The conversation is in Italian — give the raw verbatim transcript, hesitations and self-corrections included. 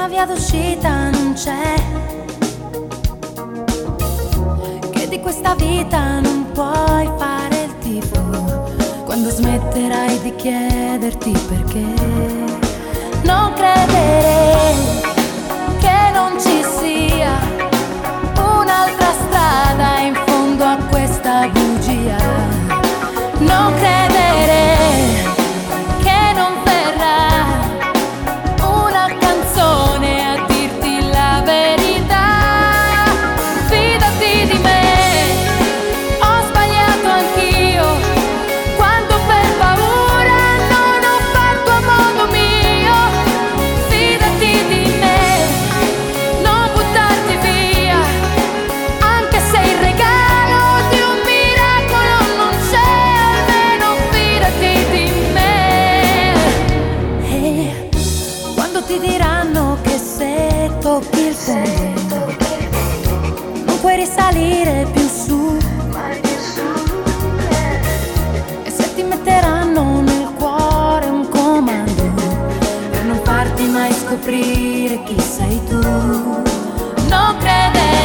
una via d'uscita non c'è, che di questa vita non puoi fare il tifo, quando smetterai di chiederti perché. Non credere che non ci sia un'altra strada in fondo a questa bugia. Non credere che non verrà una canzone a dirti la verità. Fidati di me, ho sbagliato anch'io quando per paura non ho fatto a modo mio. Fidati di me, non buttarti via, anche se il regalo di un miracolo non c'è, almeno fidati di me. E quando ti diranno che se tocchi il fondo non puoi risalire più su, e se ti metteranno nel cuore un comando per non farti mai scoprire chi sei tu, non credere